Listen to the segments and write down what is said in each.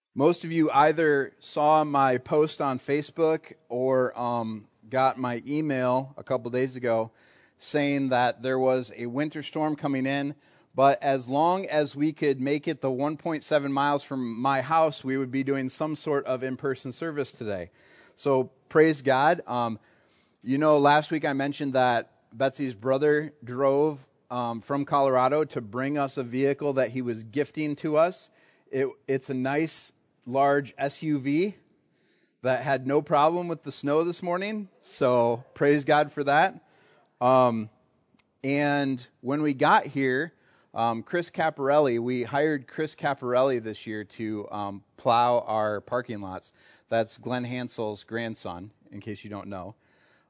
Most of you either saw my post on Facebook or got my email a couple days ago saying that there was a winter storm coming in, but as long as we could make it the 1.7 miles from my house, we would be doing some sort of in-person service today. So praise God. Last week I mentioned that Betsy's brother drove from Colorado to bring us a vehicle that he was gifting to us. It's a nice large SUV that had no problem with the snow this morning, so praise God for that. And when we got here, Chris Caparelli, we hired Chris Caparelli this year to plow our parking lots. That's Glenn Hansel's grandson, in case you don't know.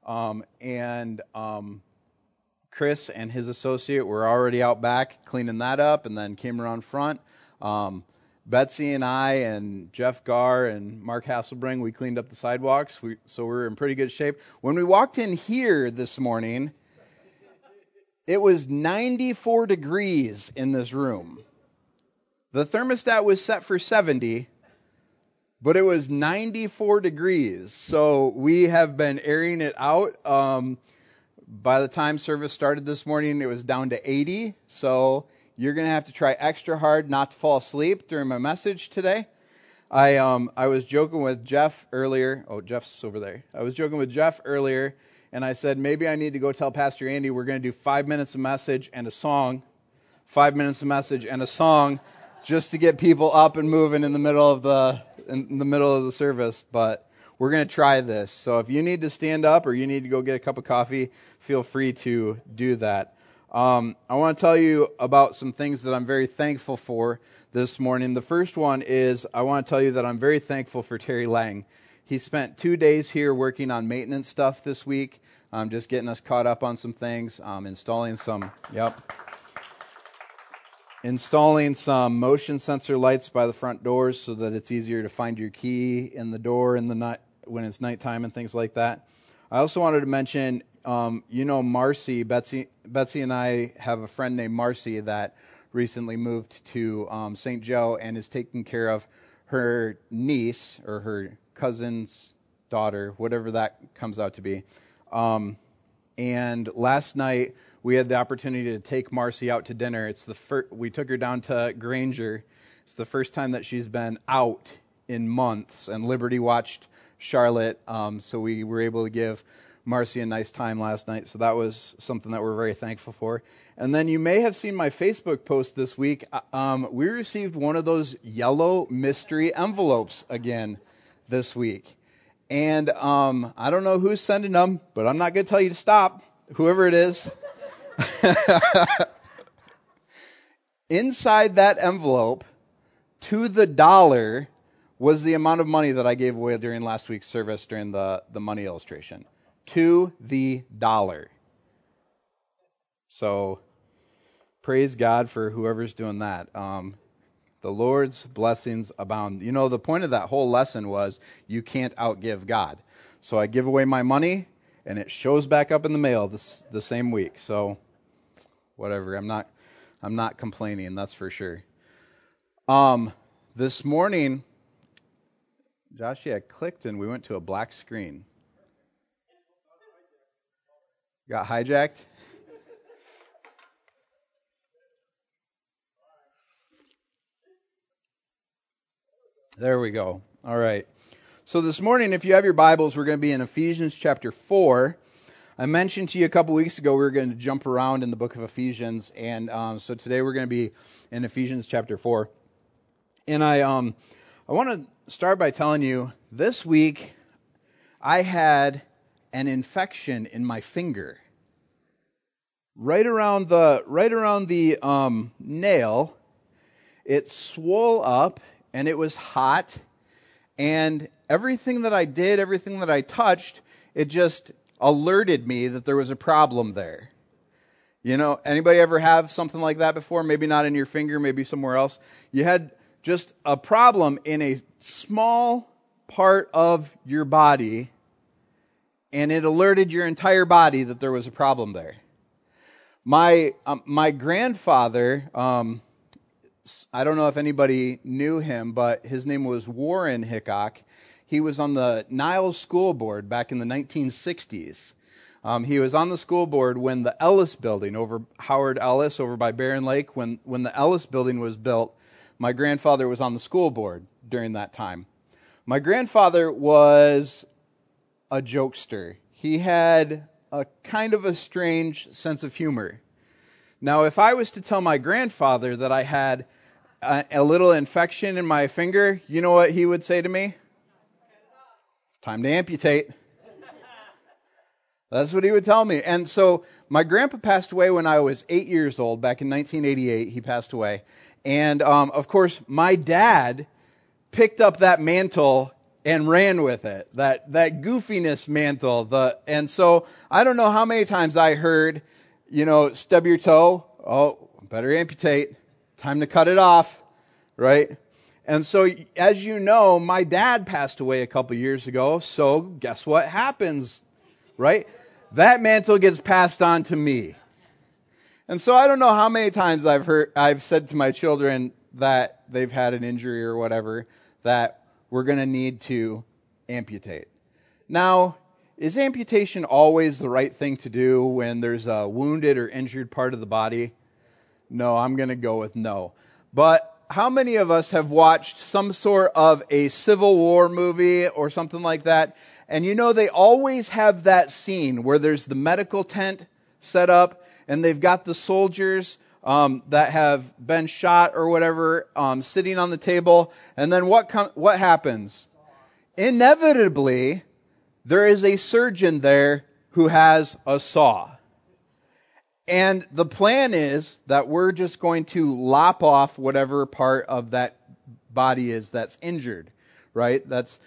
Chris and his associate were already out back cleaning that up and then came around front. Betsy and I and Jeff Garr and Mark Hasselbring, we cleaned up the sidewalks, so we're in pretty good shape. When we walked in here this morning, it was 94 degrees in this room. The thermostat was set for 70, but it was 94 degrees, so we have been airing it out. By the time service started this morning, it was down to 80, so you're going to have to try extra hard not to fall asleep during my message today. I was joking with Jeff earlier. Oh, Jeff's over there. I was joking with Jeff earlier, and I said, maybe I need to go tell Pastor Andy we're going to do 5 minutes of message and a song. 5 minutes of message and a song just to get people up and moving in the middle of the service. But we're going to try this. So if you need to stand up or you need to go get a cup of coffee, feel free to do that. I want to tell you about some things that I'm very thankful for this morning. The first one is I want to tell you that I'm very thankful for Terry Lang. He spent 2 days here working on maintenance stuff this week, just getting us caught up on some things, installing some motion sensor lights by the front doors so that it's easier to find your key in the door in the night when it's nighttime and things like that. I also wanted to mention, Marcy, Betsy and I have a friend named Marcy that recently moved to St. Joe and is taking care of her niece or her cousin's daughter, whatever that comes out to be. And last night we had the opportunity to take Marcy out to dinner. We took her down to Granger. It's the first time that she's been out in months, and Liberty watched Charlotte, so we were able to give Marcy a nice time last night, so that was something that we're very thankful for. And then you may have seen my Facebook post this week. We received one of those yellow mystery envelopes again this week. And I don't know who's sending them, but I'm not going to tell you to stop, whoever it is. Inside that envelope, to the dollar, was the amount of money that I gave away during last week's service during the money illustration. To the dollar. So, praise God for whoever's doing that. The Lord's blessings abound. The point of that whole lesson was you can't outgive God. So I give away my money, and it shows back up in the mail the same week. So, whatever. I'm not complaining. That's for sure. This morning, Josh, clicked, and we went to a black screen. Got hijacked? There we go. All right. So this morning, if you have your Bibles, we're going to be in Ephesians chapter 4. I mentioned to you a couple weeks ago we were going to jump around in the book of Ephesians, and so today we're going to be in Ephesians chapter 4. And I want to start by telling you, this week I had an infection in my finger. Right around the nail, it swole up, and it was hot, and everything that I did, everything that I touched, it just alerted me that there was a problem there. Anybody ever have something like that before? Maybe not in your finger, maybe somewhere else. You had just a problem in a small part of your body, and it alerted your entire body that there was a problem there. My grandfather I don't know if anybody knew him, but his name was Warren Hickok. He was on the Niles School Board back in the 1960s. He was on the school board when the Ellis Building over Howard Ellis over by Barron Lake, when the Ellis Building was built, my grandfather was on the school board during that time. My grandfather was a jokester. He had a kind of a strange sense of humor. Now, if I was to tell my grandfather that I had a little infection in my finger, you know what he would say to me? Time to amputate. That's what he would tell me. And so my grandpa passed away when I was 8 years old. Back in 1988, he passed away. And, of course, my dad picked up that mantle and ran with it, that goofiness mantle. And so I don't know how many times I heard, stub your toe. Oh, better amputate. Time to cut it off, right? And so, as you know, my dad passed away a couple years ago. So guess what happens, right? That mantle gets passed on to me. And so I don't know how many times I've said to my children that they've had an injury or whatever, that we're going to need to amputate. Now, is amputation always the right thing to do when there's a wounded or injured part of the body? No, I'm going to go with no. But how many of us have watched some sort of a Civil War movie or something like that? And they always have that scene where there's the medical tent set up and they've got the soldiers that have been shot or whatever sitting on the table. And then what happens? Inevitably, there is a surgeon there who has a saw. And the plan is that we're just going to lop off whatever part of that body is that's injured, right?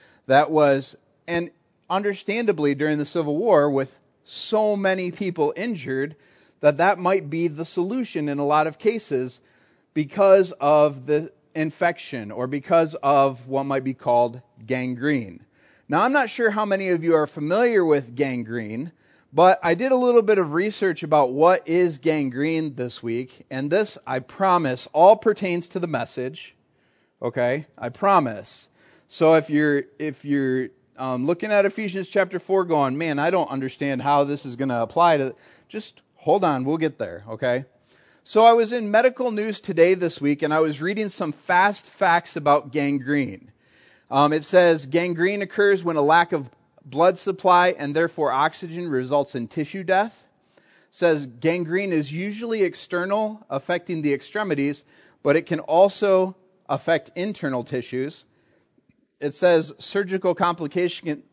And understandably during the Civil War, with so many people injured, that might be the solution in a lot of cases because of the infection or because of what might be called gangrene. Now, I'm not sure how many of you are familiar with gangrene, but I did a little bit of research about what is gangrene this week, and this, I promise, all pertains to the message. Okay, I promise. So if you're looking at Ephesians chapter 4 going, man, I don't understand how this is going to apply to, just hold on, we'll get there, okay? So I was in Medical News Today this week, and I was reading some fast facts about gangrene. It says gangrene occurs when a lack of blood supply and therefore oxygen results in tissue death. It says gangrene is usually external, affecting the extremities, but it can also affect internal tissues. It says surgical complications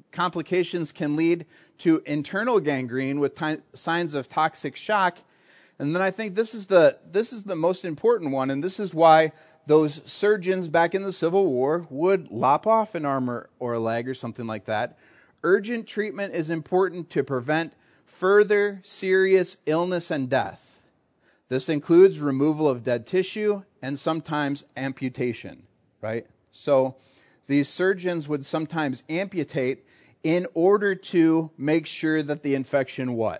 can lead to internal gangrene with signs of toxic shock. And then I think this is the most important one, and this is why those surgeons back in the Civil War would lop off an arm or a leg or something like that. Urgent treatment is important to prevent further serious illness and death. This includes removal of dead tissue and sometimes amputation, right? So these surgeons would sometimes amputate in order to make sure that the infection what?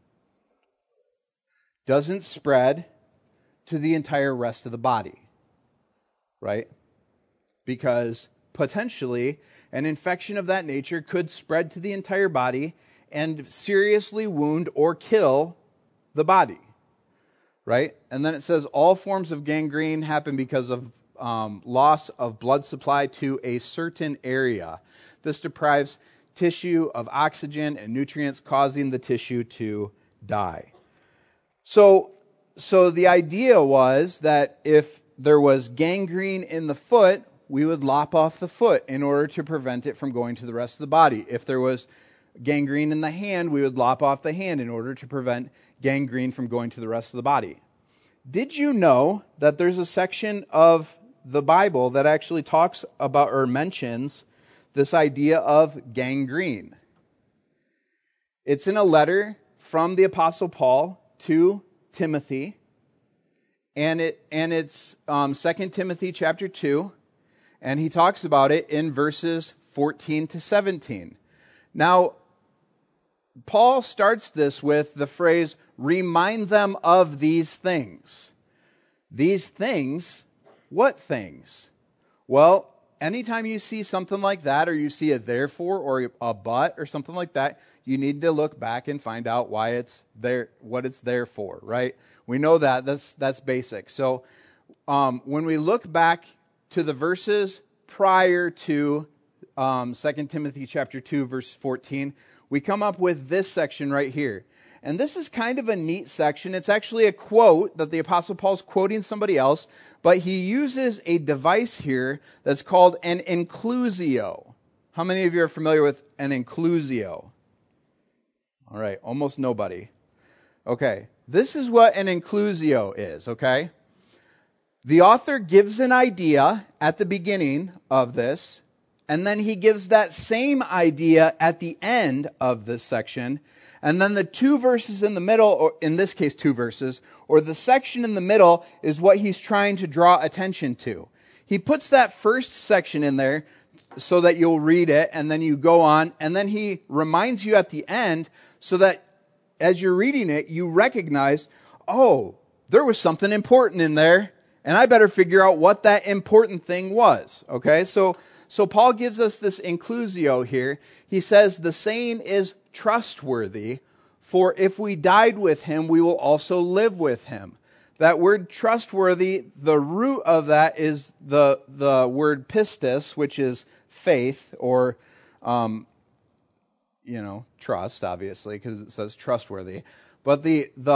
Doesn't spread to the entire rest of the body. Right? Because potentially an infection of that nature could spread to the entire body and seriously wound or kill the body. Right? And then it says all forms of gangrene happen because of loss of blood supply to a certain area. This deprives tissue of oxygen and nutrients, causing the tissue to die. So the idea was that if there was gangrene in the foot, we would lop off the foot in order to prevent it from going to the rest of the body. If there was gangrene in the hand, we would lop off the hand in order to prevent gangrene from going to the rest of the body. Did you know that there's a section of the Bible that actually talks about or mentions this idea of gangrene? It's in a letter from the Apostle Paul to Timothy. And it's 2 Timothy chapter 2, and he talks about it in verses 14 to 17. Now, Paul starts this with the phrase, remind them of these things. These things, what things? Well, anytime you see something like that, or you see a therefore or a but or something like that, you need to look back and find out why it's there, what it's there for, right? We know that. That's basic. So when we look back to the verses prior to 2 Timothy chapter 2, verse 14, we come up with this section right here. And this is kind of a neat section. It's actually a quote that the Apostle Paul's quoting somebody else, but he uses a device here that's called an inclusio. How many of you are familiar with an inclusio? All right, almost nobody. Okay, this is what an inclusio is, okay? The author gives an idea at the beginning of this, and then he gives that same idea at the end of this section. And then the two verses in the middle, or in this case 2 verses, or the section in the middle is what he's trying to draw attention to. He puts that first section in there so that you'll read it, and then you go on, and then he reminds you at the end so that as you're reading it, you recognize, oh, there was something important in there, and I better figure out what that important thing was. Okay, so Paul gives us this inclusio here. He says the saying is trustworthy, for if we died with him, we will also live with him. That word trustworthy, the root of that is the word pistis, which is faith, or trust, obviously, because it says trustworthy. But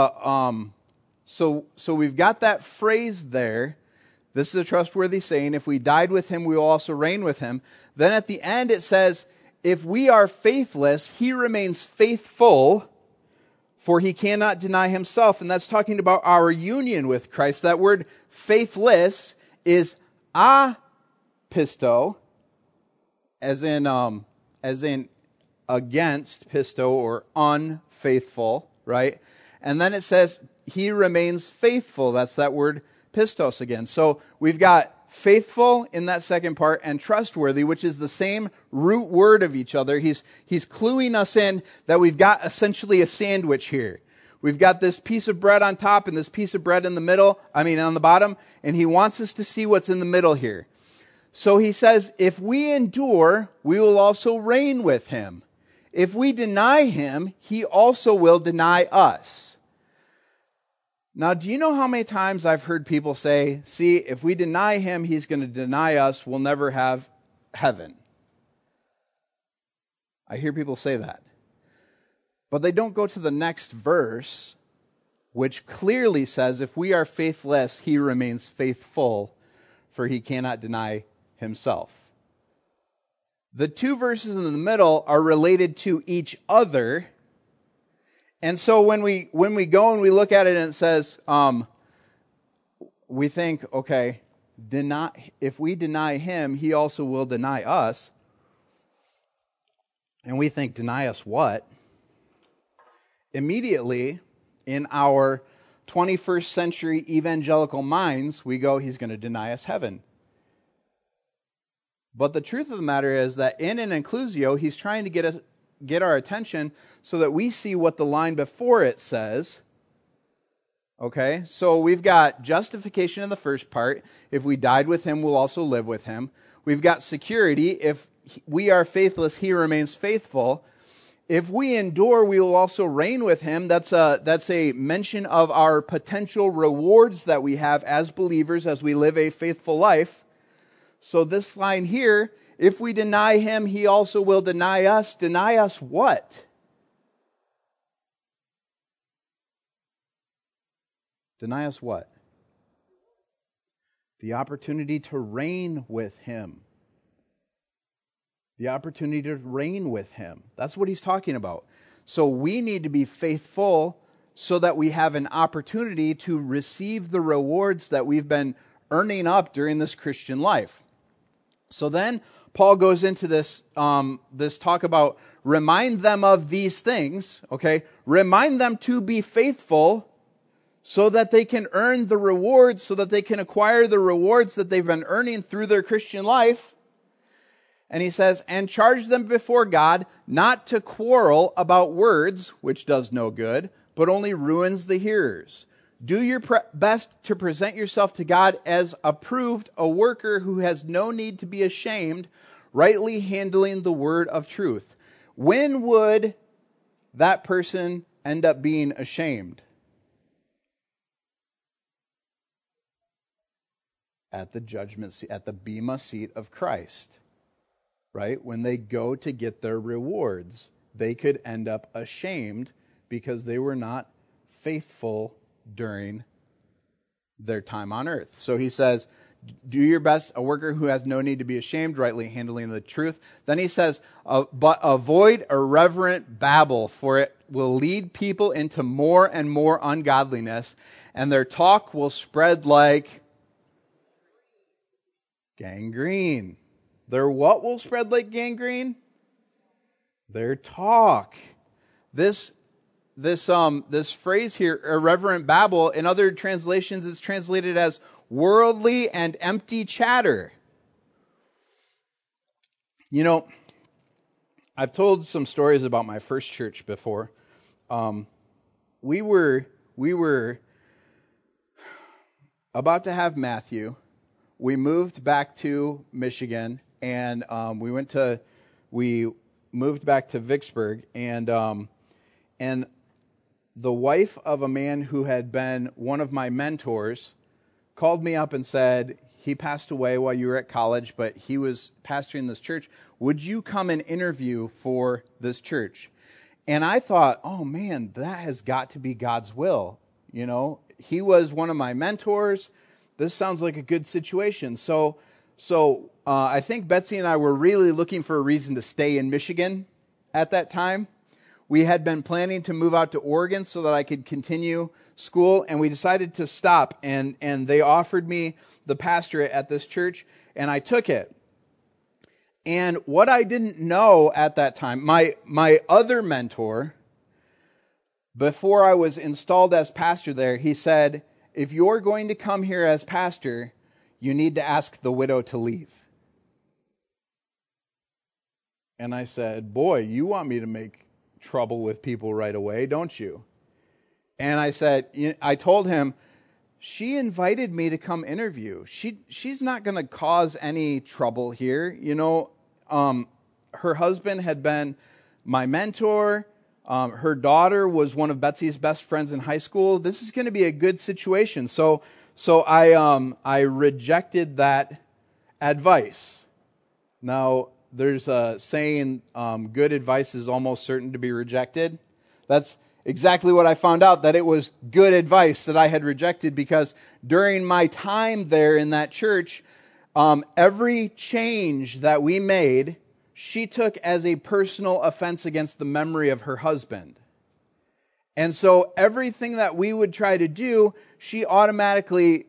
so we've got that phrase there. This is a trustworthy saying. If we died with him, we will also reign with him. Then at the end it says, if we are faithless, he remains faithful, for he cannot deny himself. And that's talking about our union with Christ. That word faithless is apisto, as in against pisto, or unfaithful, right? And then it says he remains faithful. That's that word pistos again. So we've got faithful in that second part and trustworthy, which is the same root word of each other. He's cluing us in that we've got essentially a sandwich here. We've got this piece of bread on top and this piece of bread in the middle, on the bottom, and he wants us to see what's in the middle here. So he says, if we endure, we will also reign with him. If we deny him, he also will deny us. Now, do you know how many times I've heard people say, see, if we deny him, he's going to deny us, we'll never have heaven. I hear people say that. But they don't go to the next verse, which clearly says, if we are faithless, he remains faithful, for he cannot deny himself. The 2 verses in the middle are related to each other. And so when we go and we look at it and it says, we think, okay, if we deny him, he also will deny us. And we think, deny us what? Immediately, in our 21st century evangelical minds, we go, he's going to deny us heaven. But the truth of the matter is that in an inclusio, he's trying to get our attention so that we see what the line before it says. Okay, so we've got justification in the first part. If we died with him, we'll also live with him. We've got security. If we are faithless, he remains faithful. If we endure, we will also reign with him. That's a mention of our potential rewards that we have as believers as we live a faithful life. So this line here, if we deny him, he also will deny us. Deny us what? Deny us what? The opportunity to reign with him. The opportunity to reign with him. That's what he's talking about. So we need to be faithful so that we have an opportunity to receive the rewards that we've been earning up during this Christian life. So then Paul goes into this talk about remind them of these things, okay? Remind them to be faithful so that they can earn the rewards, so that they can acquire the rewards that they've been earning through their Christian life. And he says, and charge them before God not to quarrel about words, which does no good, but only ruins the hearers. Do your best to present yourself to God as approved, a worker who has no need to be ashamed, rightly handling the word of truth. When would that person end up being ashamed? At the judgment seat, at the bema seat of Christ, right? When they go to get their rewards, they could end up ashamed because they were not faithful during their time on earth. So he says, do your best, a worker who has no need to be ashamed, rightly handling the truth. Then he says, but avoid irreverent babble, for it will lead people into more and more ungodliness, and their talk will spread like gangrene. Their what will spread like gangrene? Their talk. This phrase here, irreverent babble, in other translations it's translated as worldly and empty chatter. You know, I've told some stories about my first church before. We were about to have Matthew. We moved back to Michigan, and we moved back to Vicksburg, and the wife of a man who had been one of my mentors called me up and said, he passed away while you were at college, but he was pastoring this church. Would you come and interview for this church? And I thought, oh man, that has got to be God's will. You know, he was one of my mentors. This sounds like a good situation. So I think Betsy and I were really looking for a reason to stay in Michigan at that time. We had been planning to move out to Oregon so that I could continue school, and we decided to stop, and they offered me the pastorate at this church, and I took it. And what I didn't know at that time, my other mentor, before I was installed as pastor there, he said, if you're going to come here as pastor, you need to ask the widow to leave. And I said, boy, you want me to make trouble with people right away, don't you? And I told him, she invited me to come interview. She's not going to cause any trouble here. You know, her husband had been my mentor. Her daughter was one of Betsy's best friends in high school. This is going to be a good situation. So I rejected that advice. Now, there's a saying, good advice is almost certain to be rejected. That's exactly what I found out, that it was good advice that I had rejected, because during my time there in that church, every change that we made, she took as a personal offense against the memory of her husband. And so everything that we would try to do, she automatically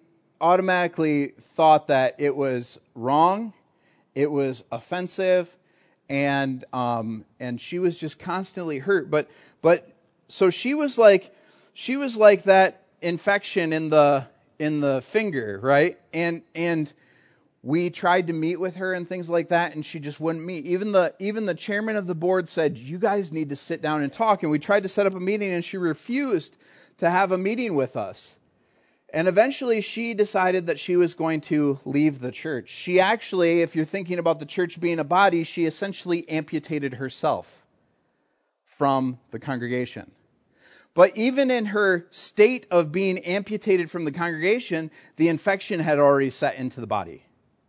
thought that it was wrong, it was offensive, and she was just constantly hurt. But so she was like that infection in the finger, right? And we tried to meet with her and things like that, and she just wouldn't meet. Even the chairman of the board said, you guys need to sit down and talk. And we tried to set up a meeting, and she refused to have a meeting with us. And eventually she decided that she was going to leave the church. She actually, if you're thinking about the church being a body, she essentially amputated herself from the congregation. But even in her state of being amputated from the congregation, the infection had already set into the body.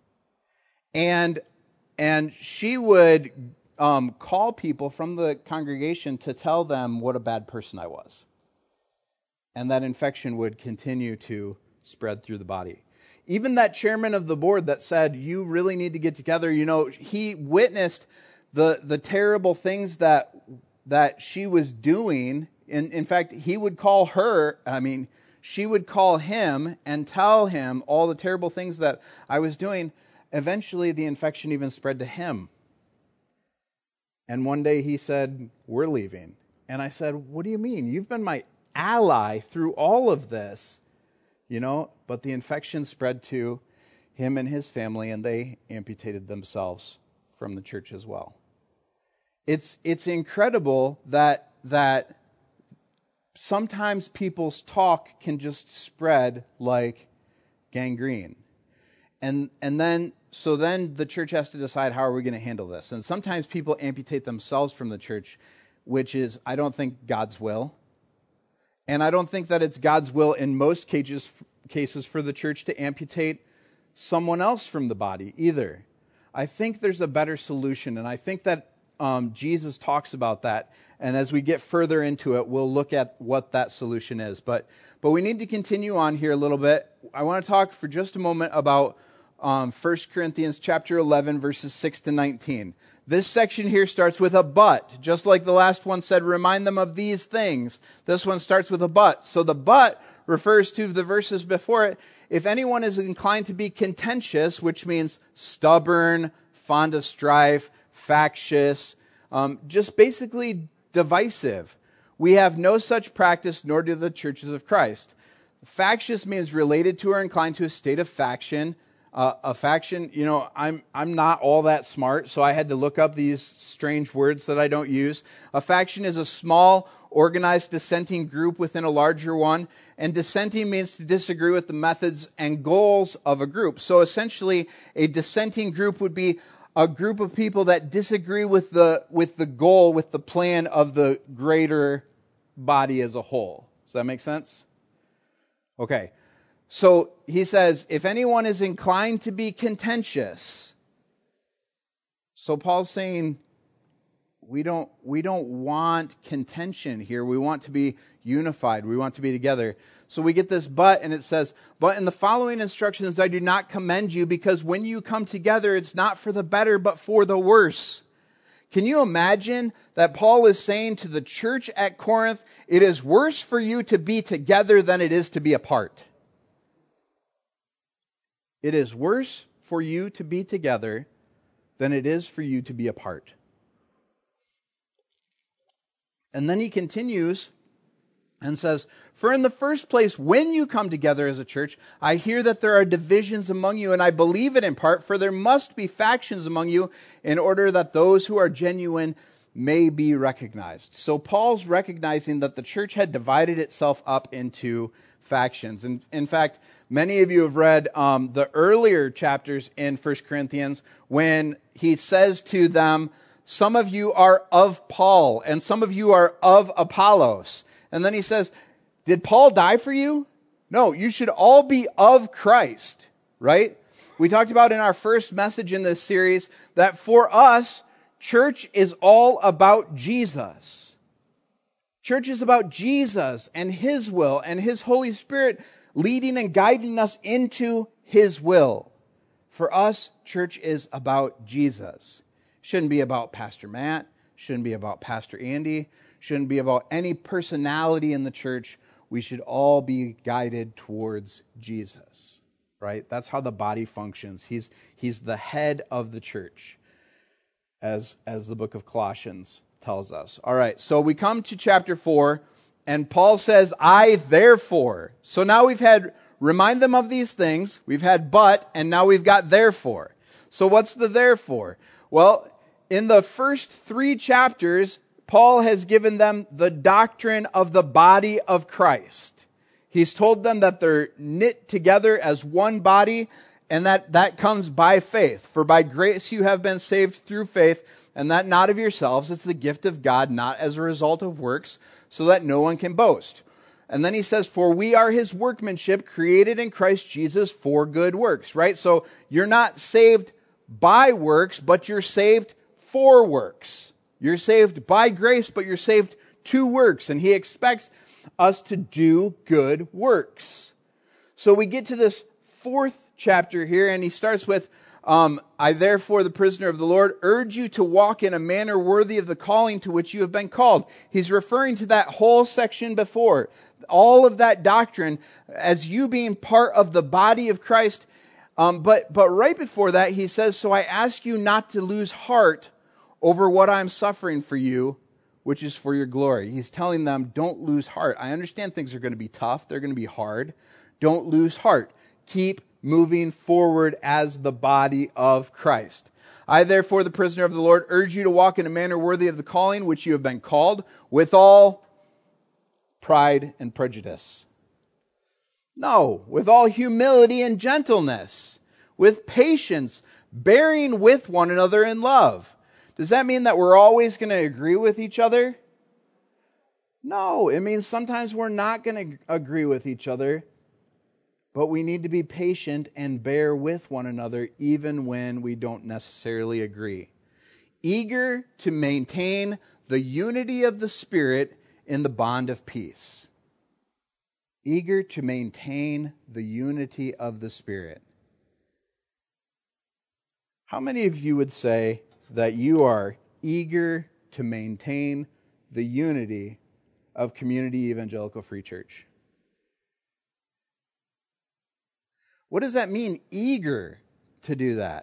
And she would call people from the congregation to tell them what a bad person I was. And that infection would continue to spread through the body. Even that chairman of the board that said, you really need to get together, you know, he witnessed the terrible things that she was doing. In fact, he would call her, she would call him and tell him all the terrible things that I was doing. Eventually, the infection even spread to him. And one day he said, we're leaving. And I said, what do you mean? You've been my ally through all of this, you know, but the infection spread to him and his family, and they amputated themselves from the church as well. It's incredible that sometimes people's talk can just spread like gangrene. And then the church has to decide, how are we going to handle this? And sometimes people amputate themselves from the church, which is, I don't think, God's will. And I don't think that it's God's will in most cases for the church to amputate someone else from the body either. I think there's a better solution, and I think that Jesus talks about that. And as we get further into it, we'll look at what that solution is. But we need to continue on here a little bit. I want to talk for just a moment about 1 Corinthians chapter 11, verses 6 to 19. This section here starts with a but. Just like the last one said, remind them of these things. This one starts with a but. So the but refers to the verses before it. If anyone is inclined to be contentious, which means stubborn, fond of strife, factious, just basically divisive. We have no such practice, nor do the churches of Christ. Factious means related to or inclined to a state of faction. A faction, I'm not all that smart, so I had to look up these strange words that I don't use. A faction is a small, organized dissenting group within a larger one, and dissenting means to disagree with the methods and goals of a group. So essentially, a dissenting group would be a group of people that disagree with the goal, with the plan of the greater body as a whole. Does that make sense? Okay. So he says, if anyone is inclined to be contentious. So Paul's saying, we don't want contention here. We want to be unified. We want to be together. So we get this but, and it says, but in the following instructions I do not commend you, because when you come together, it's not for the better, but for the worse. Can you imagine that Paul is saying to the church at Corinth, it is worse for you to be together than it is to be apart? It is worse for you to be together than it is for you to be apart. And then he continues and says, for in the first place, when you come together as a church, I hear that there are divisions among you, and I believe it in part, for there must be factions among you in order that those who are genuine may be recognized. So Paul's recognizing that the church had divided itself up into factions. And in fact, many of you have read the earlier chapters in 1 Corinthians when he says to them, some of you are of Paul and some of you are of Apollos. And then he says, did Paul die for you? No, you should all be of Christ, right? We talked about in our first message in this series that for us, church is all about Jesus. Church is about Jesus and His will and His Holy Spirit leading and guiding us into His will. For us, church is about Jesus. Shouldn't be about Pastor Matt. Shouldn't be about Pastor Andy. Shouldn't be about any personality in the church. We should all be guided towards Jesus, right? That's how the body functions. He's the head of the church, as the book of Colossians tells us. All right, so we come to chapter 4, and Paul says, I therefore. So now we've had remind them of these things, we've had but, and now we've got therefore. So what's the therefore? Well, in the first 3 chapters, Paul has given them the doctrine of the body of Christ. He's told them that they're knit together as one body, and that comes by faith. For by grace you have been saved through faith, and that not of yourselves, it's the gift of God, not as a result of works, so that no one can boast. And then he says, for we are His workmanship, created in Christ Jesus for good works, right? So you're not saved by works, but you're saved for works. You're saved by grace, but you're saved to works. And he expects us to do good works. So we get to this 4th chapter here, and he starts with, I therefore, the prisoner of the Lord, urge you to walk in a manner worthy of the calling to which you have been called. He's referring to that whole section before. All of that doctrine as you being part of the body of Christ. But right before that, he says, so I ask you not to lose heart over what I'm suffering for you, which is for your glory. He's telling them, don't lose heart. I understand things are going to be tough. They're going to be hard. Don't lose heart. Keep moving forward as the body of Christ. I, therefore, the prisoner of the Lord, urge you to walk in a manner worthy of the calling which you have been called, with all pride and prejudice. No, with all humility and gentleness, with patience, bearing with one another in love. Does that mean that we're always going to agree with each other? No, it means sometimes we're not going to agree with each other, but we need to be patient and bear with one another even when we don't necessarily agree. Eager to maintain the unity of the Spirit in the bond of peace. Eager to maintain the unity of the Spirit. How many of you would say that you are eager to maintain the unity of Community Evangelical Free Church? What does that mean, eager to do that?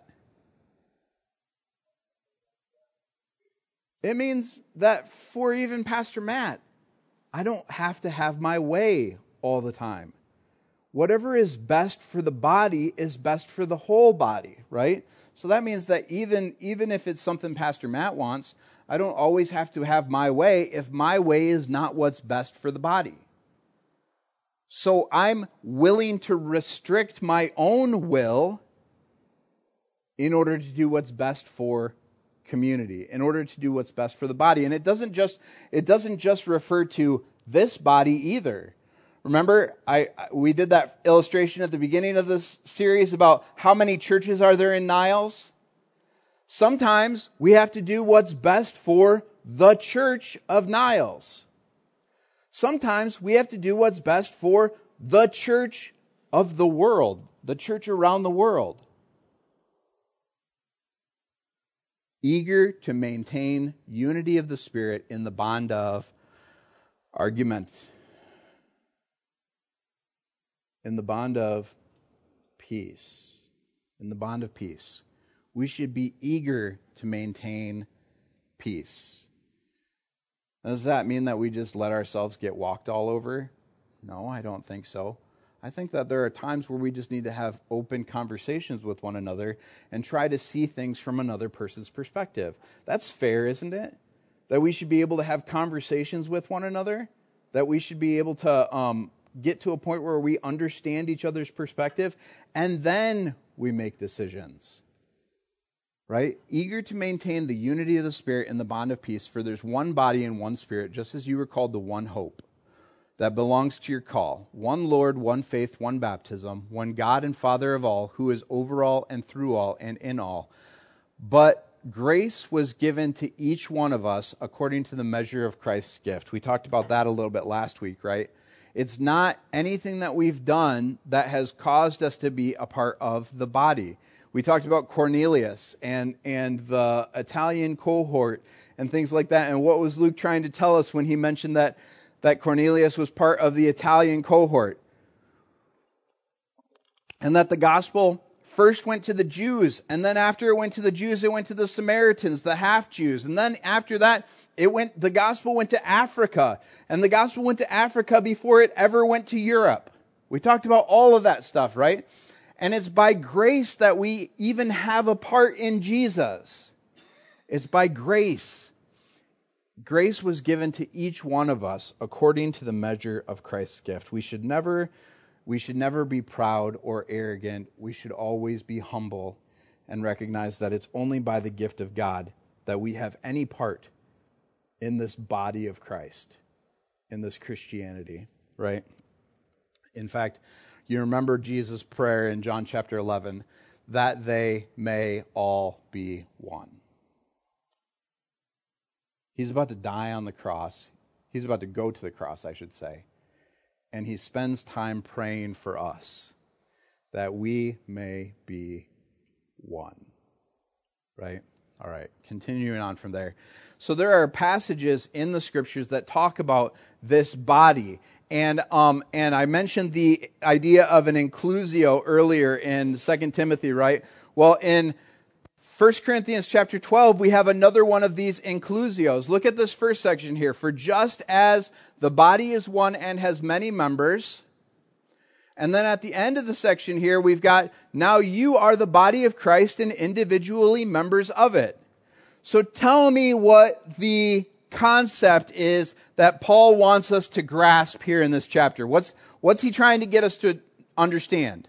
It means that for even Pastor Matt, I don't have to have my way all the time. Whatever is best for the body is best for the whole body, right? So that means that even if it's something Pastor Matt wants, I don't always have to have my way if my way is not what's best for the body. So I'm willing to restrict my own will in order to do what's best for community, in order to do what's best for the body. And it doesn't just refer to this body either. Remember, we did that illustration at the beginning of this series about how many churches are there in Niles? Sometimes we have to do what's best for the church of Niles. Sometimes we have to do what's best for the church of the world, the church around the world. Eager to maintain unity of the Spirit in the bond of argument. In the bond of peace. In the bond of peace. We should be eager to maintain peace. Does that mean that we just let ourselves get walked all over? No, I don't think so. I think that there are times where we just need to have open conversations with one another and try to see things from another person's perspective. That's fair, isn't it? That we should be able to have conversations with one another, that we should be able to get to a point where we understand each other's perspective, and then we make decisions. Right? Eager to maintain the unity of the Spirit in the bond of peace, for there's one body and one Spirit, just as you were called to one hope that belongs to your call. One Lord, one faith, one baptism, one God and Father of all, who is over all and through all and in all. But grace was given to each one of us according to the measure of Christ's gift. We talked about that a little bit last week, right? It's not anything that we've done that has caused us to be a part of the body. We talked about Cornelius and the Italian cohort and things like that. And what was Luke trying to tell us when he mentioned that Cornelius was part of the Italian cohort? And that the gospel first went to the Jews, and then after it went to the Jews, it went to the Samaritans, the half-Jews. And then after that, the gospel went to Africa. And the gospel went to Africa before it ever went to Europe. We talked about all of that stuff, right? And it's by grace that we even have a part in Jesus. It's by grace. Grace was given to each one of us according to the measure of Christ's gift. We should never be proud or arrogant. We should always be humble and recognize that it's only by the gift of God that we have any part in this body of Christ, in this Christianity, right? In fact, you remember Jesus' prayer in John chapter 11, that they may all be one. He's about to die on the cross. He's about to go to the cross, I should say. And he spends time praying for us that we may be one. Right? All right, continuing on from there. So there are passages in the scriptures that talk about this body. And I mentioned the idea of an inclusio earlier in 2 Timothy, right? Well, in 1 Corinthians chapter 12, we have another one of these inclusios. Look at this first section here. For just as the body is one and has many members, and then at the end of the section here, we've got, now you are the body of Christ and individually members of it. So tell me what the concept is that Paul wants us to grasp here in this chapter? What's he trying to get us to understand?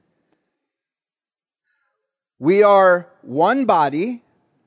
We are one body,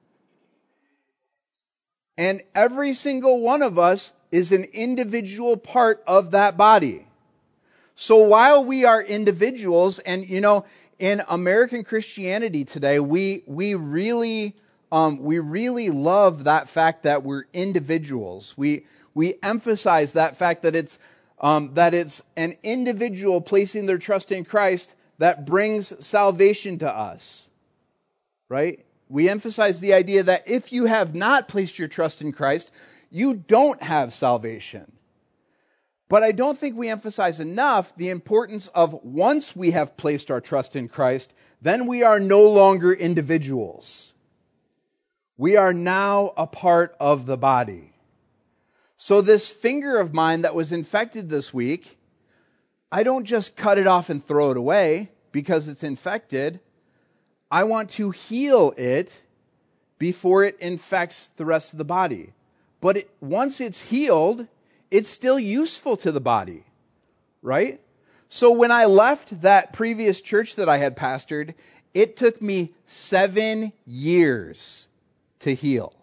and every single one of us is an individual part of that body. So while we are individuals, and in American Christianity today, we really love that fact that we're individuals. We emphasize that fact that it's an individual placing their trust in Christ that brings salvation to us. Right? We emphasize the idea that if you have not placed your trust in Christ, you don't have salvation. But I don't think we emphasize enough the importance of once we have placed our trust in Christ, then we are no longer individuals. We are now a part of the body. So this finger of mine that was infected this week, I don't just cut it off and throw it away because it's infected. I want to heal it before it infects the rest of the body. But once it's healed, it's still useful to the body, right? So when I left that previous church that I had pastored, it took me 7 years to heal.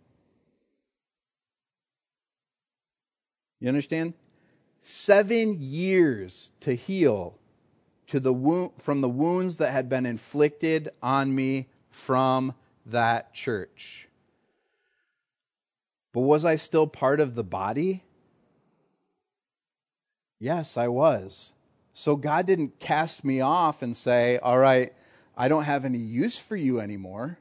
You understand? 7 years to heal from the wounds that had been inflicted on me from that church. But was I still part of the body? Yes, I was. So God didn't cast me off and say, all right, I don't have any use for you anymore.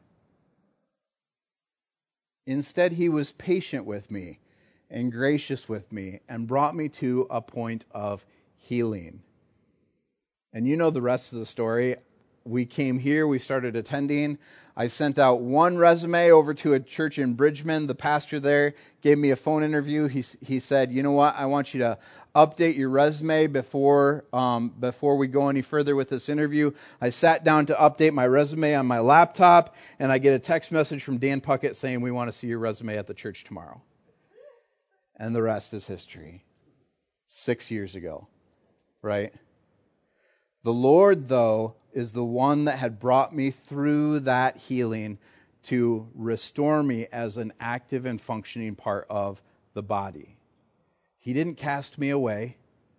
Instead, he was patient with me and gracious with me and brought me to a point of healing. And you know the rest of the story. We came here, we started attending. I sent out one resume over to a church in Bridgman. The pastor there gave me a phone interview. He said, you know what, I want you to update your resume before we go any further with this interview. I sat down to update my resume on my laptop, and I get a text message from Dan Puckett saying, we want to see your resume at the church tomorrow. And the rest is history. 6 years ago, right? The Lord, though, is the one that had brought me through that healing to restore me as an active and functioning part of the body. He didn't cast me away.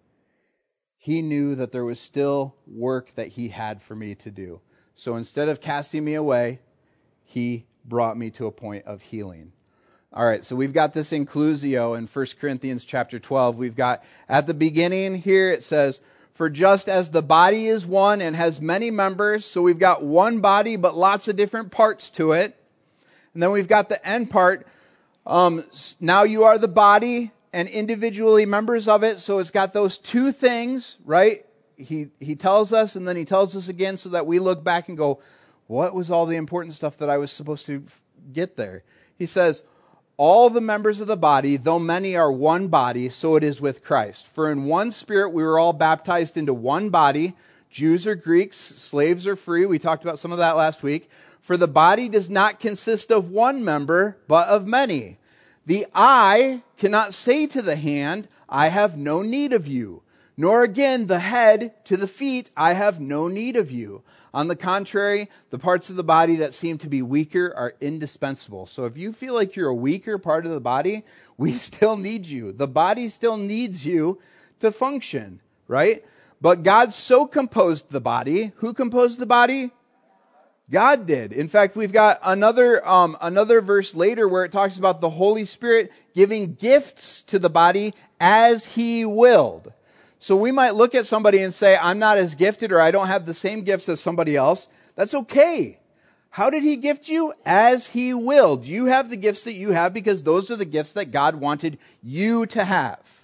He knew that there was still work that he had for me to do. So instead of casting me away, he brought me to a point of healing. All right, so we've got this inclusio in 1 Corinthians chapter 12. We've got at the beginning here it says, for just as the body is one and has many members, so we've got one body but lots of different parts to it. And then we've got the end part. Now you are the body and individually members of it. So it's got those two things, right? He tells us and then he tells us again so that we look back and go, what was all the important stuff that I was supposed to get there? He says, all the members of the body, though many are one body, so it is with Christ. For in one Spirit we were all baptized into one body, Jews or Greeks, slaves or free. We talked about some of that last week. For the body does not consist of one member, but of many. The eye cannot say to the hand, I have no need of you. Nor again the head to the feet, I have no need of you. On the contrary, the parts of the body that seem to be weaker are indispensable. So if you feel like you're a weaker part of the body, we still need you. The body still needs you to function, right? But God so composed the body. Who composed the body? God did. In fact, we've got another verse later where it talks about the Holy Spirit giving gifts to the body as He willed. So we might look at somebody and say, I'm not as gifted or I don't have the same gifts as somebody else. That's okay. How did He gift you? As He willed. You have the gifts that you have because those are the gifts that God wanted you to have.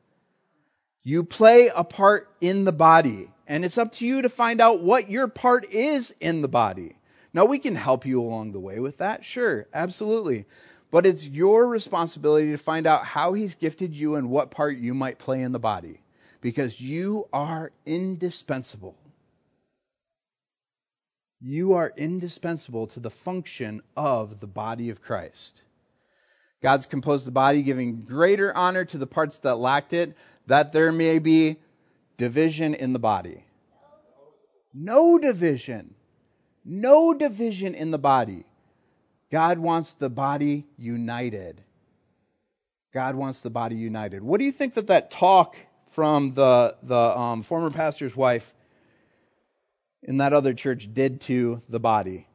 You play a part in the body, and it's up to you to find out what your part is in the body. Now, we can help you along the way with that. Sure, absolutely. But it's your responsibility to find out how He's gifted you and what part you might play in the body. Because you are indispensable. You are indispensable to the function of the body of Christ. God's composed the body, giving greater honor to the parts that lacked it, that there may be division in the body. No division. No division in the body. God wants the body united. God wants the body united. What do you think that talk from the former pastor's wife in that other church did to the body?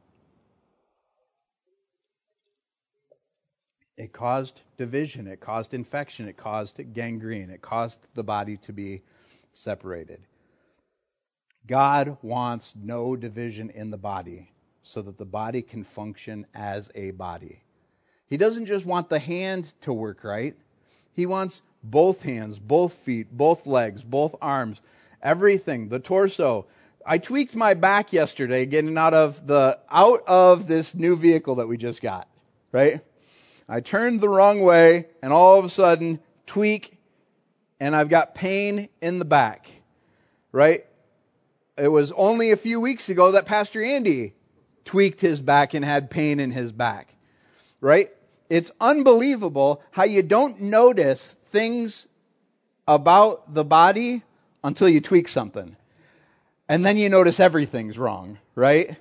It caused division. It caused infection. It caused gangrene. It caused the body to be separated. God wants no division in the body so that the body can function as a body. He doesn't just want the hand to work right. He wants both hands, both feet, both legs, both arms, everything, the torso. I tweaked my back yesterday getting out of this new vehicle that we just got, right? I turned the wrong way and all of a sudden tweak and I've got pain in the back, right? It was only a few weeks ago that Pastor Andy tweaked his back and had pain in his back, right? It's unbelievable how you don't notice things about the body until you tweak something. And then you notice everything's wrong, right?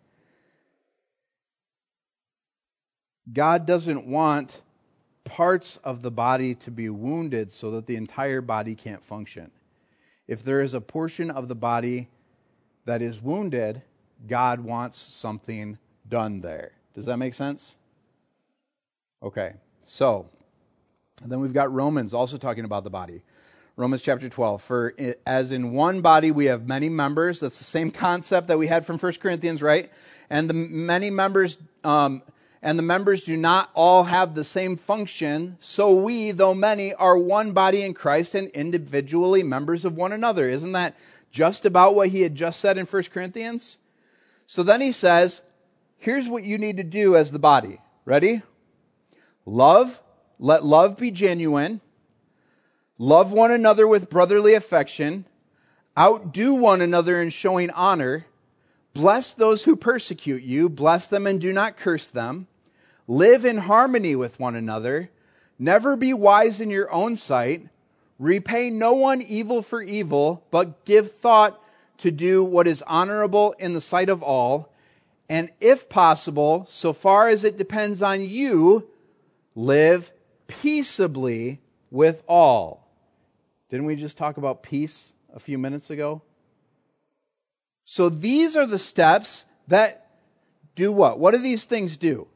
God doesn't want parts of the body to be wounded so that the entire body can't function. If there is a portion of the body that is wounded, God wants something done there. Does that make sense? Okay, so, and then we've got Romans also talking about the body. Romans chapter 12, for as in one body we have many members. That's the same concept that we had from 1 Corinthians, right? And the members do not all have the same function. So we, though many, are one body in Christ and individually members of one another. Isn't that just about what he had just said in 1 Corinthians? So then he says, here's what you need to do as the body. Ready? Love. Let love be genuine. Love one another with brotherly affection. Outdo one another in showing honor. Bless those who persecute you. Bless them and do not curse them. Live in harmony with one another. Never be wise in your own sight. Repay no one evil for evil, but give thought to do what is honorable in the sight of all. And if possible, so far as it depends on you, live peaceably with all. Didn't we just talk about peace a few minutes ago? So these are the steps that do what? What do these things do?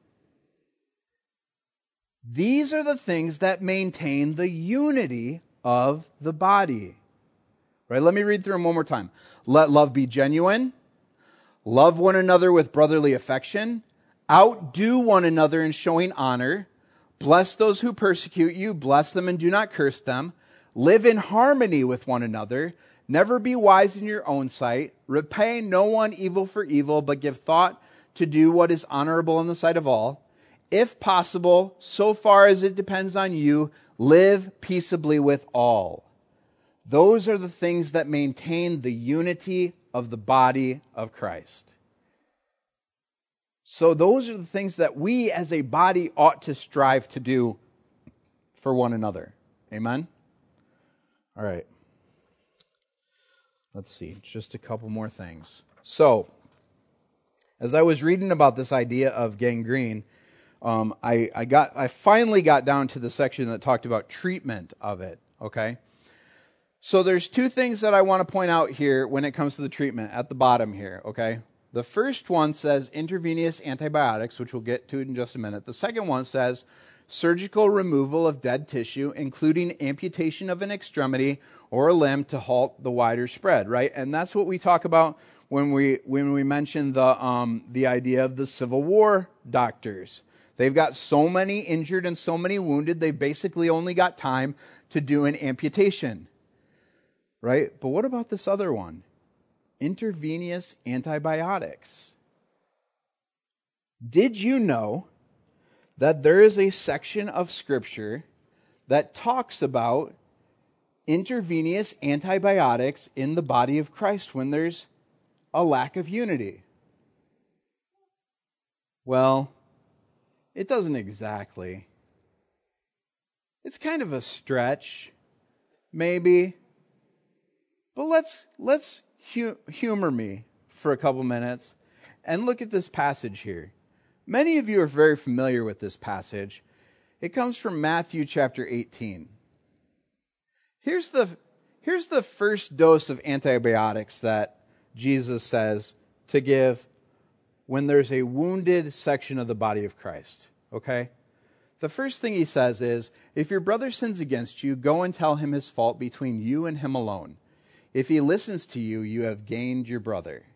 These are the things that maintain the unity of the body. Right? Let me read through them one more time. Let love be genuine. Love one another with brotherly affection. Outdo one another in showing honor. Bless those who persecute you. Bless them and do not curse them. Live in harmony with one another. Never be wise in your own sight. Repay no one evil for evil, but give thought to do what is honorable in the sight of all. If possible, so far as it depends on you, live peaceably with all. Those are the things that maintain the unity of the body of Christ. So those are the things that we as a body ought to strive to do for one another. Amen? All right. Let's see, just a couple more things. So, as I was reading about this idea of gangrene, I finally got down to the section that talked about treatment of it, okay? So there's two things that I want to point out here when it comes to the treatment at the bottom here, okay? The first one says intravenous antibiotics, which we'll get to in just a minute. The second one says surgical removal of dead tissue, including amputation of an extremity or a limb to halt the wider spread, right? And that's what we talk about when we mention the idea of the Civil War doctors. They've got so many injured and so many wounded, they basically only got time to do an amputation, right? But what about this other one? Intravenous antibiotics. Did you know that there is a section of Scripture that talks about intravenous antibiotics in the body of Christ when there's a lack of unity? Well, it doesn't exactly It's kind of a stretch, maybe. But let's humor me for a couple minutes and look at this passage here. Many of you are very familiar with this passage. It comes from Matthew chapter 18. Here's the first dose of antibiotics that Jesus says to give when there's a wounded section of the body of Christ. Okay? The first thing he says is, if your brother sins against you, go and tell him his fault between you and him alone. If he listens to you, you have gained your brother.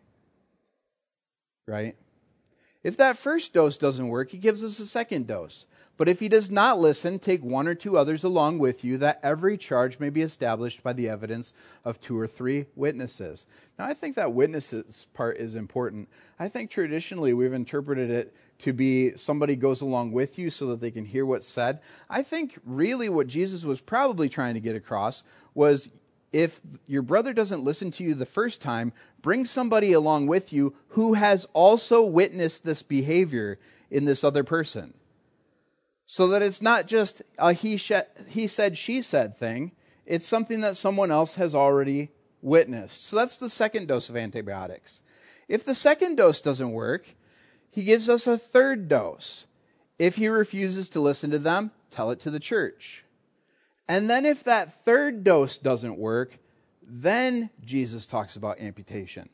Right? If that first dose doesn't work, he gives us a second dose. But if he does not listen, take one or two others along with you, that every charge may be established by the evidence of 2 or 3 witnesses. Now, I think that witnesses part is important. I think traditionally we've interpreted it to be somebody goes along with you so that they can hear what's said. I think really what Jesus was probably trying to get across was, if your brother doesn't listen to you the first time, bring somebody along with you who has also witnessed this behavior in this other person. So that it's not just a he said, she said thing. It's something that someone else has already witnessed. So that's the second dose of antibiotics. If the second dose doesn't work, he gives us a third dose. If he refuses to listen to them, tell it to the church. And then if that third dose doesn't work, then Jesus talks about amputation.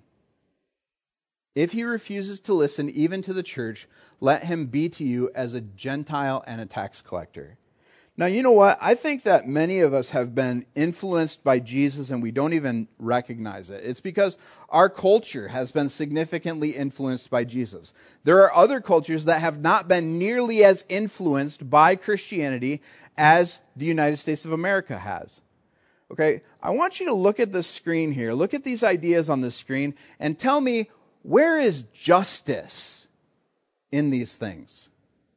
If he refuses to listen even to the church, let him be to you as a Gentile and a tax collector. Now, you know what? I think that many of us have been influenced by Jesus and we don't even recognize it. It's because our culture has been significantly influenced by Jesus. There are other cultures that have not been nearly as influenced by Christianity as the United States of America has. Okay, I want you to look at the screen here. Look at these ideas on the screen and tell me, where is justice in these things?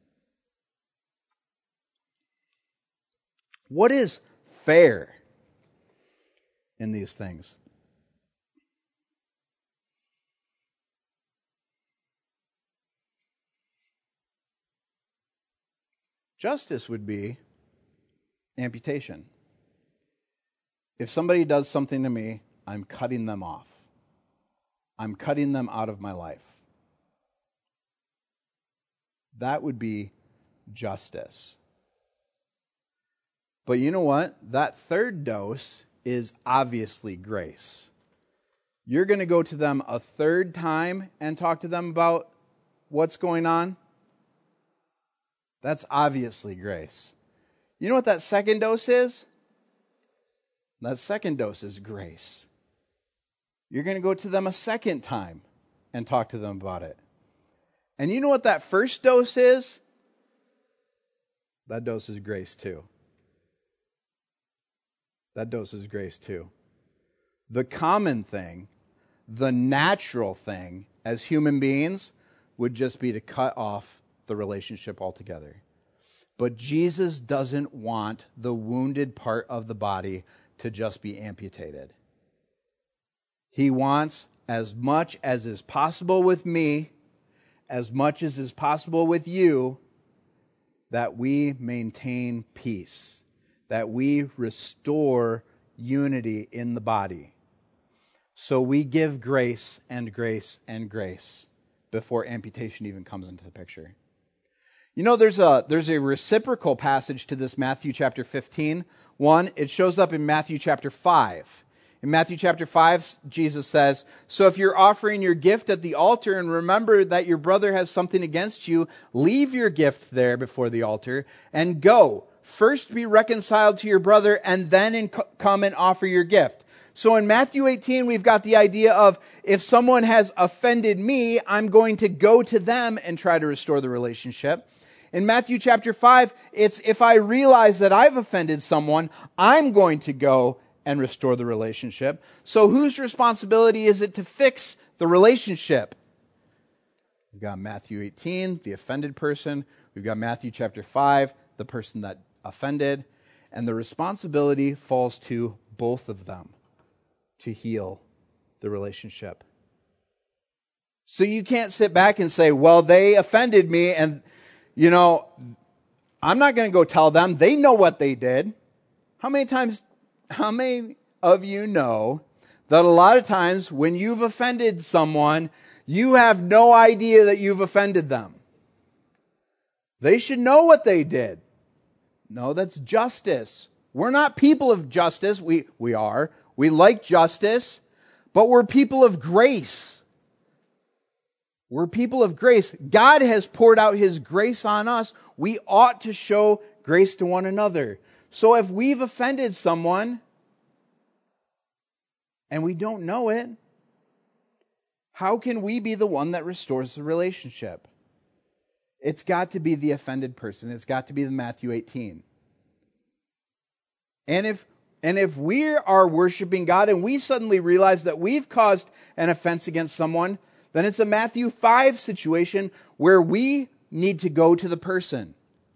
What is fair in these things? Justice would be amputation. If somebody does something to me, I'm cutting them off. I'm cutting them out of my life. That would be justice. But you know what? That third dose is obviously grace. You're going to go to them a third time and talk to them about what's going on? That's obviously grace. You know what that second dose is? That second dose is grace. You're going to go to them a second time and talk to them about it. And you know what that first dose is? That dose is grace too. That dose is grace too. The common thing, the natural thing as human beings would just be to cut off the relationship altogether. But Jesus doesn't want the wounded part of the body to just be amputated. He wants as much as is possible with me, as much as is possible with you, that we maintain peace, that we restore unity in the body. So we give grace and grace and grace before amputation even comes into the picture. You know, there's a reciprocal passage to this Matthew chapter 15. One, it shows up in Matthew chapter 5. In Matthew chapter 5, Jesus says, "So if you're offering your gift at the altar and remember that your brother has something against you, leave your gift there before the altar and go. First be reconciled to your brother and then come and offer your gift." So in Matthew 18, we've got the idea of, if someone has offended me, I'm going to go to them and try to restore the relationship. In Matthew chapter 5, it's if I realize that I've offended someone, I'm going to go and restore the relationship. So whose responsibility is it to fix the relationship? We've got Matthew 18, the offended person. We've got Matthew chapter 5, the person that offended. And the responsibility falls to both of them to heal the relationship. So you can't sit back and say, well, they offended me and, you know, I'm not going to go tell them. They know what they did. How many of you know that a lot of times when you've offended someone, you have no idea that you've offended them? They should know what they did. No, that's justice. We're not people of justice. We are. We like justice, but we're people of grace. We're people of grace. God has poured out His grace on us. We ought to show grace to one another. So if we've offended someone and we don't know it, how can we be the one that restores the relationship? It's got to be the offended person. It's got to be the Matthew 18. And if we are worshiping God and we suddenly realize that we've caused an offense against someone, then it's a Matthew 5 situation where we need to go to the person.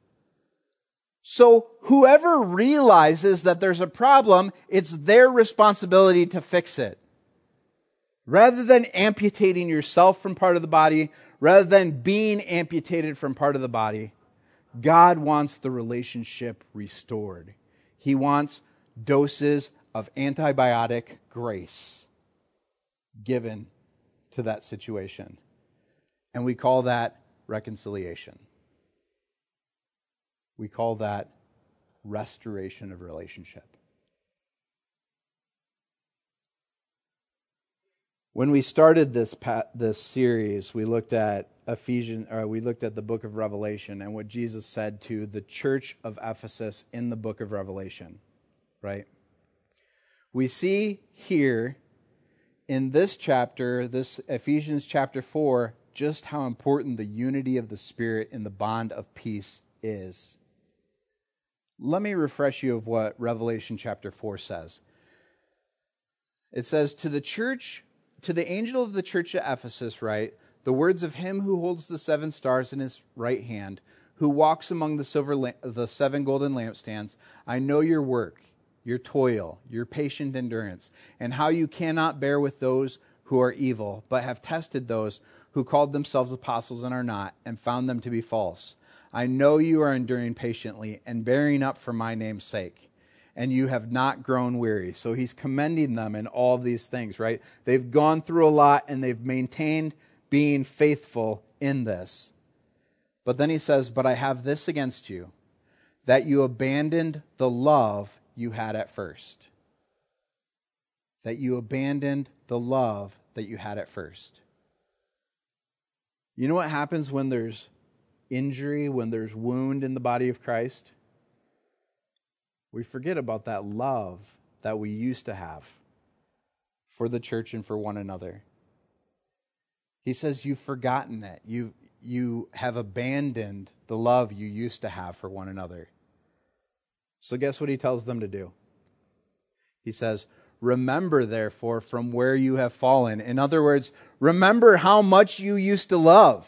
So whoever realizes that there's a problem, it's their responsibility to fix it. Rather than amputating yourself from part of the body, rather than being amputated from part of the body, God wants the relationship restored. He wants doses of antibiotic grace given to that situation. And we call that reconciliation. We call that restoration of relationship. When we started this series, we looked at the book of Revelation and what Jesus said to the church of Ephesus in the book of Revelation, right? We see here in this chapter, this Ephesians chapter 4, just how important the unity of the Spirit in the bond of peace is. Let me refresh you of what Revelation chapter 4 says. It says, to the angel of the church at Ephesus, write, the words of him who holds the 7 stars in his right hand, who walks among the 7 golden lampstands. I know your work, your toil, your patient endurance, and how you cannot bear with those who are evil, but have tested those who called themselves apostles and are not, and found them to be false. I know you are enduring patiently and bearing up for my name's sake, and you have not grown weary. So he's commending them in all of these things, right? They've gone through a lot and they've maintained being faithful in this. But then he says, but I have this against you, that you abandoned the love you had at first. That you abandoned the love that you had at first. You know what happens when there's injury, when there's wound in the body of Christ? We forget about that love that we used to have for the church and for one another. He says you've forgotten it. You have abandoned the love you used to have for one another. So guess what he tells them to do? He says, remember therefore from where you have fallen. In other words, remember how much you used to love.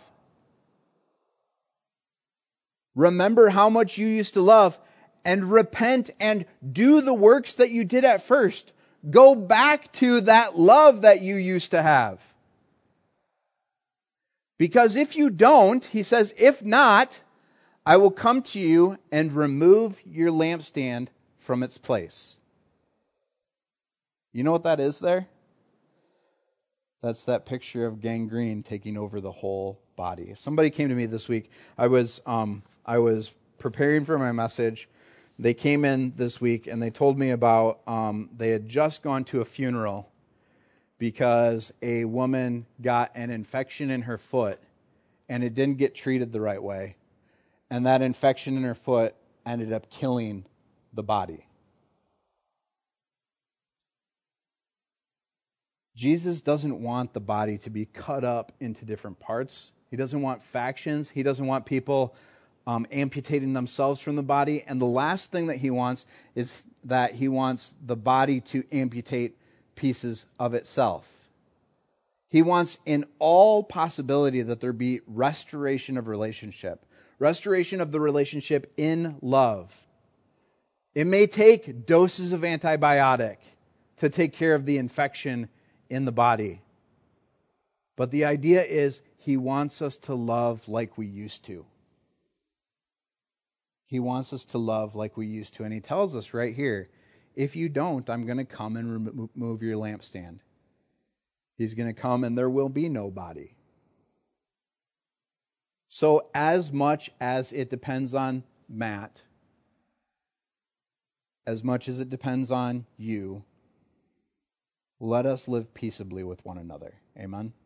Remember how much you used to love, and repent and do the works that you did at first. Go back to that love that you used to have. Because if you don't, he says, if not, I will come to you and remove your lampstand from its place. You know what that is there? That's that picture of gangrene taking over the whole body. Somebody came to me this week. I was preparing for my message. They came in this week and they told me about they had just gone to a funeral because a woman got an infection in her foot and it didn't get treated the right way. And that infection in her foot ended up killing the body. Jesus doesn't want the body to be cut up into different parts. He doesn't want factions. He doesn't want people amputating themselves from the body. And the last thing that he wants is that he wants the body to amputate pieces of itself. He wants in all possibility that there be restoration of relationship. Restoration of the relationship in love. It may take doses of antibiotic to take care of the infection in the body. But the idea is he wants us to love like we used to. He wants us to love like we used to. And he tells us right here, if you don't, I'm going to come and remove your lampstand. He's going to come and there will be no body. So as much as it depends on Matt, as much as it depends on you, let us live peaceably with one another. Amen.